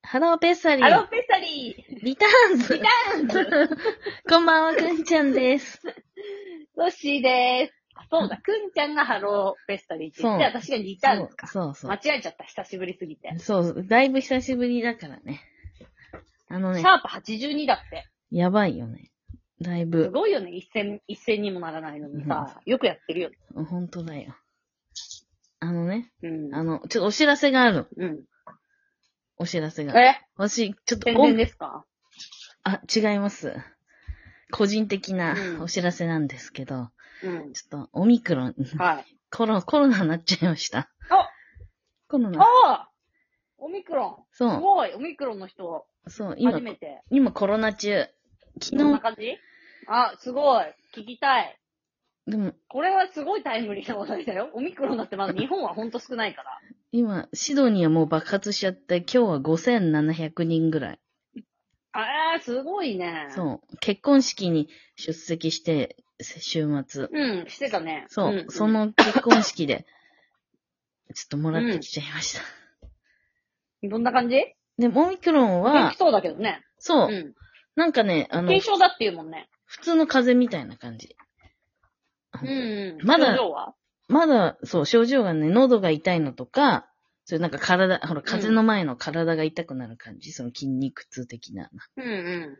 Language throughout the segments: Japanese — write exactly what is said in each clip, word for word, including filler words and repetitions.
ハローペッサリー。 ハローペッサリー。 リターンズ。 リターンズ。 こんばんは、くんちゃんです。 ロッシーです。そうだ、くんちゃんがハローペッサリーって言って、私がリターンズか。 そうそうそう。 間違えちゃった、久しぶりすぎて。 そう、だいぶ久しぶりだからね。あのね。 シャープはちじゅうにだって。 やばいよね。だいぶ。 すごいよね、一戦、一戦にもならないのにさ、うん、よくやってるよね。 ほんとだよ。あのね。 うん。 あの、ちょっとお知らせがある。 うん。 お知らせが。 え私、ちょっと。 宣伝ですか？ あ、違います。個人的なお知らせなんですけど。 うん。 ちょっと、オミクロン。 はい。 コロ、コロナになっちゃいました。 あコロナ。 ああオミクロン。 そう。 すごい、オミクロンの人。 そう、今、 初めて。 今コロナ中。昨日。 こんな感じ？あ、すごい。聞きたい。 でも、 これはすごいタイムリーな話題だよ。オミクロンだってまだ日本はほんと少ないから。 今、シドニーはもう爆発しちゃって、今日はごせんななひゃくにんぐらい。 あー、すごいね。 そう。結婚式に出席して、週末。 うん、してたね。 そう。 うんうん、 その結婚式で、ちょっともらってきちゃいました。 うん、どんな感じ？ でも、オミクロンは、 元気そうだけどね。 そう。 うん、 なんかね、あの、 軽症だっていうもんね。 普通の風邪みたいな感じ。 うん、うん。 まだ、 症状はまだ、そう、症状がね、喉が痛いのとか、それなんか体、ほら、風邪の前の体が痛くなる感じ、うん、その筋肉痛的な。 うんうん。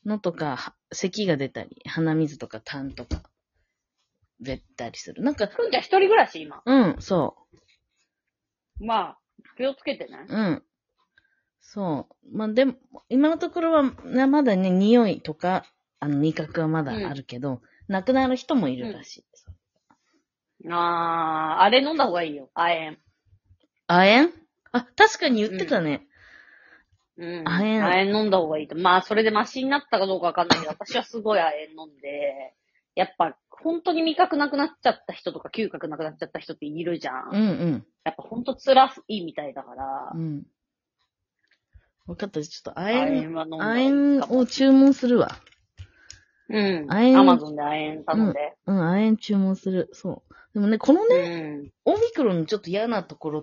のとか、咳が出たり、鼻水とか痰とか、出たりする。なんか、 くんちゃん一人暮らし今。 うん、そう。 まあ、気をつけてね。 うん。そう。まあ、でも、今のところは、まだね、匂いとか、あの、味覚はまだあるけど、うん、亡くなる人もいるらしい。 うん、あー、あれ飲んだ方がいいよ。亜鉛。 亜鉛？あ、確かに言ってたね。 うん。亜鉛。亜鉛飲んだ方がいいと。まあ、それでマシになったかどうかわかんないけど、私はすごい亜鉛飲んで、やっぱ、本当に味覚なくなっちゃった人とか、嗅覚なくなっちゃった人っているじゃん。 うんうん。 やっぱ本当辛いみたいだから。 うん。分かった。ちょっと亜鉛、 亜鉛を注文するわ。 うん。亜鉛。アマゾンで亜鉛頼んで。 うん、うん、亜鉛注文する。そう。でもね、このね、うん、オミクロンのちょっと嫌なところって、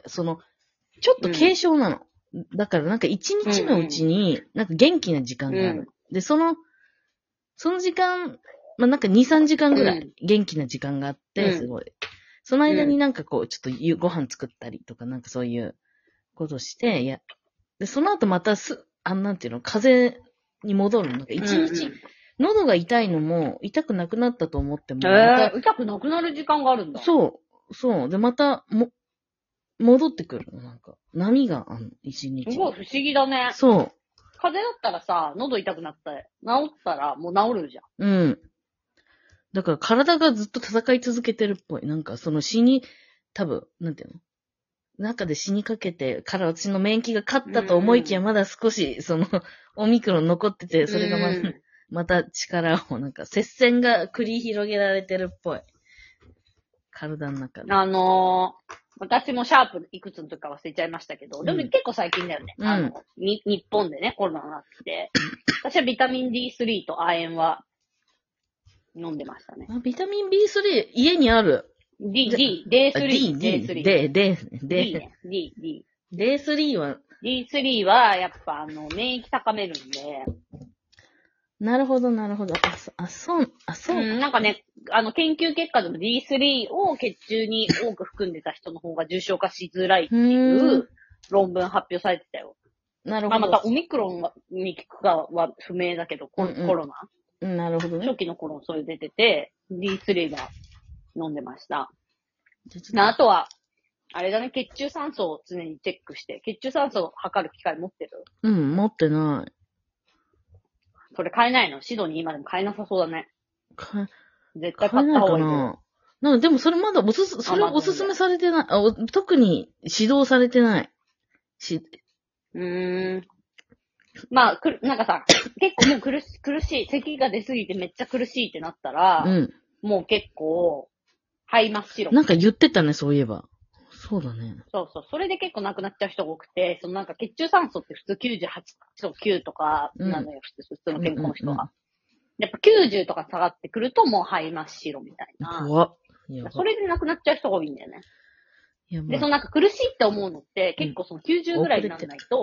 その、ちょっと軽症なの。うん、だからなんか一日のうちに、なんか元気な時間がある。うん、で、その、その時間、まあ、なんかに、さんじかんぐらい元気な時間があって、すごい。その間になんかこう、ちょっとご飯作ったりとか、なんかそういうことして、いや、で、その後またす、あんなんていうの、風邪に戻るの。なんか一日、うんうん、喉が痛いのも、痛くなくなったと思っても、 えー、また痛くなくなる時間があるんだ。 そう、そう。で、また、も、戻ってくるの。なんか、波がある、一日。 すごい不思議だね。 そう。 風邪だったらさ、喉痛くなった、治ったらもう治るじゃん。 うん。だから体がずっと戦い続けてるっぽい。なんかその死に、多分、なんていうの中で死にかけてから私の免疫が勝ったと思いきや、まだ少し、その、オミクロン残ってて、それがま、うん、また力を、なんか、接戦が繰り広げられてるっぽい。体の中で。 あのー、私もシャープいくつの時か忘れちゃいましたけど、でも結構最近だよね。うん、あの、に、日本でね、コロナになってて。私はビタミン ディースリー と亜鉛は飲んでましたね。 あ、ビタミン ビースリー 家にある。 D、D、デイスリー。 D、D、D、D、D、 D ね。D、D。 デイスリー はディースリー は、やっぱ、あの、免疫高めるんで。 なるほど、なるほど。あ、そ、あ、そう、あ、そう。 うん、なんかね、あの、研究結果でも ディースリー を血中に多く含んでた人の方が重症化しづらいっていう論文発表されてたよ。 なるほど。 まあ、またオミクロンに効くかは不明だけど、コロ、うんうん、コロナ。 うん、なるほどね。 初期の頃それ出てて、ディースリー が飲んでました。あとは、あれだね、血中酸素を常にチェックして、血中酸素を測る機械持ってる？ うん、持ってない。 それ買えないの？シドに今でも買えなさそうだね。 買え、絶対買った方がいいよ。 なんかでもそれまだおすす、それおすすめされてない。あ、特に指導されてない。し、 うーん。まあ、くなんかさ、結構もう苦し、苦しい、咳が出すぎてめっちゃ苦しいってなったら、うん、もう結構、肺真っ白。 なんか言ってたね、そういえば。そうだね。 そうそう。それで結構亡くなっちゃう人が多くて、そのなんか血中酸素って普通きゅうじゅうはちときゅうとかなのよ、うん、普通、普通の健康の人は。うんうんうん、やっぱきゅうじゅうとか下がってくるともう肺真っ白みたいな。 怖っ。 それで亡くなっちゃう人が多いんだよね。で、そのなんか苦しいって思うのって、結構そのきゅうじゅうぐらいにならないと、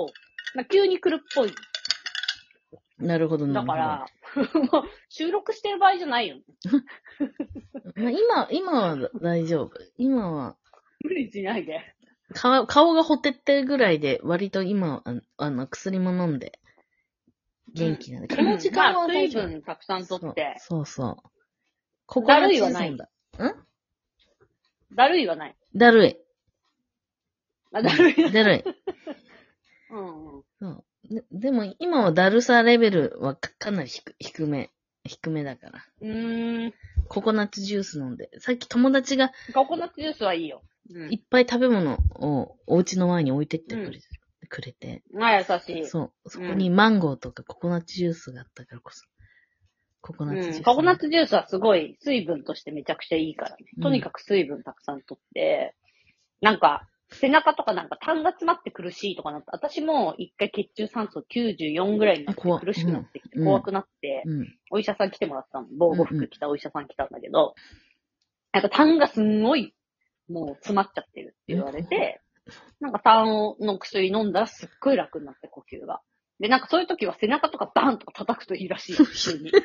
まあ、急に来るっぽい。 なるほど、なだるほど。 から、もう収録してる場合じゃないよ。 まあ、今、今は大丈夫。今は、 無理しないで。 顔、顔がほてってるぐらいで、割と今は、ああの、薬も飲んで、元気なんで。この時間まあ、水は大丈夫。 分たくさんとって。 そうそうそう。ここだるいはない。 んだるいはない。 だるい。 あ、だるい。 だるい。 うんうん。 そうで。でも今はだるさレベルはかかなり低低め。低めだから。 うーん。 ココナッツジュース飲んで。さっき友達がココナッツジュースはいいよ。うん。 いっぱい食べ物をお家の前に置いてってくれ,、うん、くれて。 まあ優しい。 そう。そこにマンゴーとかココナッツジュースがあったからこそ。ココナッツジュース、 うん。ココナッツジュースはすごい水分としてめちゃくちゃいいからね。とにかく水分たくさんとって、うん、なんか、背中とかなんか痰が詰まって苦しいとかなった。私も一回血中酸素きゅうじゅうよんぐらいになって苦しくなってきて、怖くなって、うん、お医者さん来てもらったの。防護服着たお医者さん来たんだけど、なんか痰がすんごいもう詰まっちゃってるって言われて、なんか痰の薬飲んだらすっごい楽になって呼吸が。で、なんかそういう時は背中とかバーンとか叩くといいらしいよ、普通に。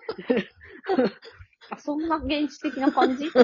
あ、そんな原始的な感じ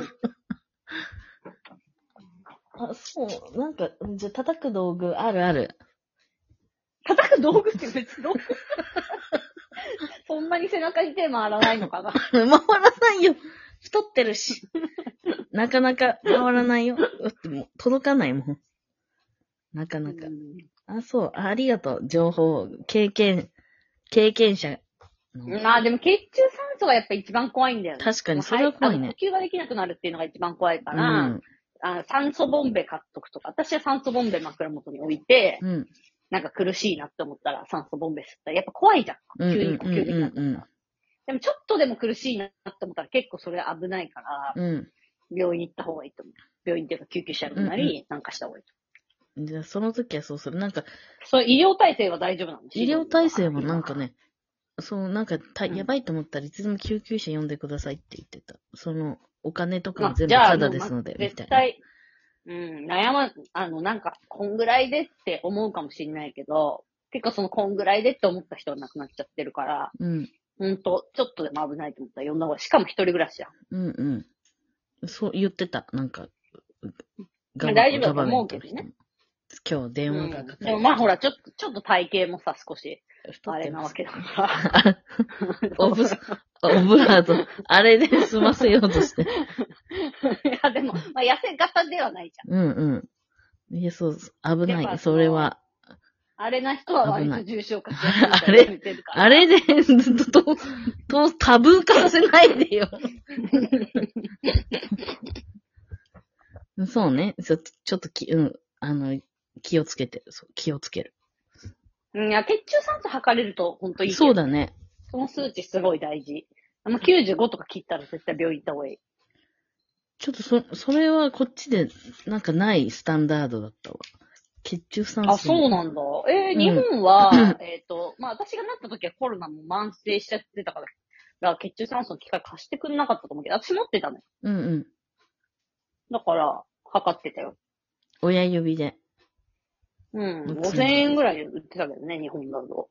あ、そう。なんか、じゃあ叩く道具あるある。 叩く道具って別に道具そんなに背中に手回らないのかな回らないよ。太ってるし。なかなか回らないよ。も届かないもん。なかなか。あ、そう。ありがとう。情報。経験、経験者。 まあでも血中酸素がやっぱ一番怖いんだよね。 確かに、それは怖いね。 呼吸ができなくなるっていうのが一番怖いから、うん、あ酸素ボンベ買っとくとか、私は酸素ボンベ枕元に置いて、うん、なんか苦しいなって思ったら酸素ボンベ吸ったら、やっぱ怖いじゃん。急に呼吸できなくなったら。でもちょっとでも苦しいなって思ったら結構それ危ないから、うん、病院行った方がいいと思う。病院っていうか救急車呼んだり、うんうん、なんかした方がいいと思う。じゃあその時はそうする。なんか、 そう、医療体制は大丈夫なの？ 医療体制はなんかね、そう、なんかた、やばいと思ったらいつでも救急車呼んでくださいって言ってた。その、お金とかも全部タダですので、みたいな。絶対、 うん、悩ま、あの、なんか、こんぐらいでって思うかもしれないけど、結構そのこんぐらいでって思った人は亡くなっちゃってるから、うん。ほんと、ちょっとでも危ないと思ったら呼んだ方がいい。しかも一人暮らしじゃん。 うんうん。そう言ってた。なんか、 大丈夫だと思うけどね。 今日電話がかかって、 うん。でもまあほら、ちょっと、ちょっと体型もさ、少し、あれなわけだから。 オブ、オブラート、あれで済ませようとして。 いや、でも、まあ痩せ型ではないじゃん。 うんうん。いや、そう、危ない。それは。 あれな人は割と重症化しやすい。 あれ、あれで、と、と、タブー化させないでよ。そうね。ちょちょっとき、うん、あの、気をつけて、そう気をつける。 いや、血中酸素測れると本当いいけど。 そうだね。 その数値すごい大事。あのきゅうじゅうごとか切ったら絶対病院行った方がいい。 ちょっとそ、それはこっちでなんかないスタンダードだったわ。血中酸素。 あ、そうなんだ。えー、日本は、うん、えっと、まあ私がなった時はコロナも慢性しちゃってたから、だから血中酸素の機械貸してくれなかったと思うけど、私持ってたのよ。 うんうん。 だから、測ってたよ。 親指で。 うん。ごせんえんぐらいで売ってたけどね、日本だと。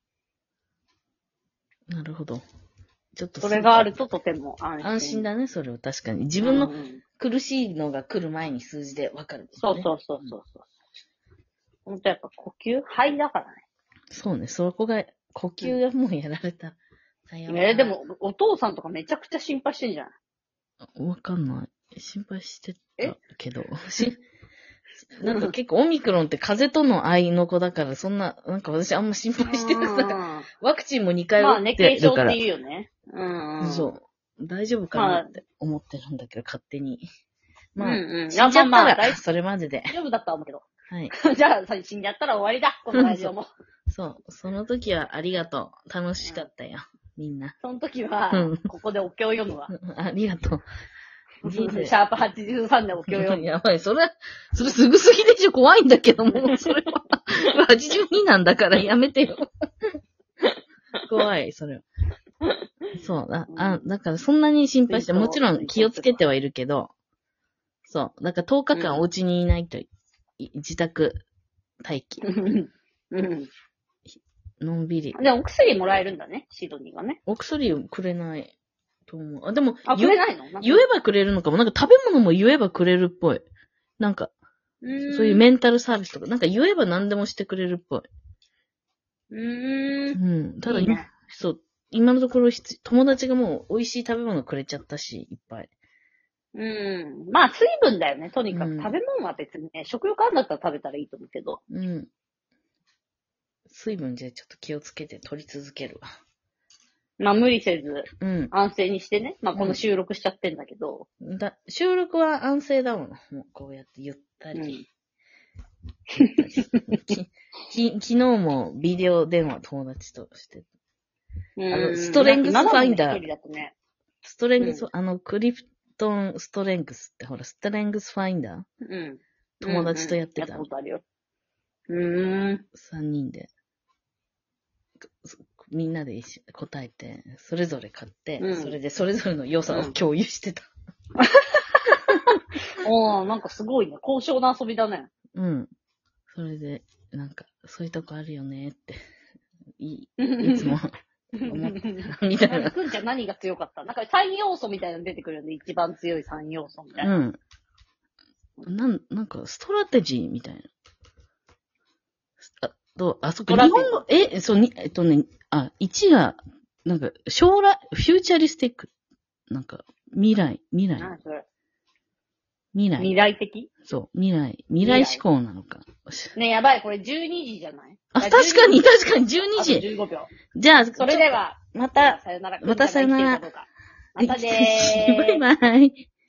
なるほど。ちょっとそれがあるととても安心。 安心だね、それは確かに。自分の苦しいのが来る前に数字でわかる、ね、 そうそうそうそうそう。ほんとやっぱ呼吸肺だからね。 そうね、そこが、呼吸がもうやられた。 うん、えー、でも、お父さんとかめちゃくちゃ心配してんじゃない？ わかんない。心配してたけど。しなんか結構オミクロンって風邪との愛の子だから、そんな、なんか私あんま心配してなかった。ワクチンもにかい打ってるから。 まあね、軽症って言うよね。うん。 そう。大丈夫かなって思ってるんだけど、勝手に。まあ、 うんうん、 死んじゃったら、それまでで。 大丈夫だったと思うけど。 はい。 じゃあ、死んじゃったら終わりだ、このラジオも。 そう。その時はありがとう。楽しかったよ。みんな。 その時は、ここでお経を読むわ。 ありがとう。 人生。シャープはちじゅうさんでお経を読む。 やばい、それ、それすぐすぎでしょ、怖いんだけども、それは。はちじゅうになんだからやめてよ。怖い、それは。そうだ、あ、だからそんなに心配して、もちろん気をつけてはいるけど、そう。だからとおかかんお家にいないと、うん、自宅待機。 うん。 のんびり。 でもお薬もらえるんだね、シドニーがね。 お薬をくれないと思う。あ、でも、 あ、くれないの言えばくれるのかも。なんか食べ物も言えばくれるっぽい。なんか、うそういうメンタルサービスとか、なんか言えば何でもしてくれるっぽい。 うーん。 うん。ただいいね、 そう、今のところ友達がもう美味しい食べ物くれちゃったし、いっぱい。 うん。まあ、水分だよね、とにかく。うん、食べ物は別にね、食欲あんだったら食べたらいいと思うけど。 うん。水分じゃちょっと気をつけて取り続けるわ。 まあ、無理せず、 うん。 安静にしてね。まあ、この収録しちゃってんだけど。 うん、だ収録は安静だもん。もうこうやってゆったり。うんき昨日もビデオ電話友達としてあのストレングスファインダー、ね、ストレングス、うん、あのクリプトンストレングスってほらストレングスファインダー、うん、友達とやってた、うんうん、やったことあるよ。うーん三人でみんなで一緒答えてそれぞれ買って、うん、それでそれぞれの良さを共有してた、 うん、おーなんかすごいね、高尚な遊びだね。 うん。それで、なんか、そういうとこあるよねって、い, いつも思ってたみたいな。 くんちゃん何が強かった？なんかさん要素みたいなの出てくるんで、一番強いさん要素みたいな。 うん。なん、なんか、ストラテジーみたいな。あ、どう、あそこ、日本語、え、そう、に、えっとね、あ、いちが、なんか、将来、フューチャリスティック。なんか、未来、未来。 何それ？ 未来。 未来的？ そう、未来。未来思考なのか。 ね、やばい、これじゅうにじじゃない？ あ、確かに、確かにじゅうにじ。 あとじゅうごびょう。 じゃあ、 それでは、 また、 さよなら。 またさよなら。 またでーす。 バイバイ。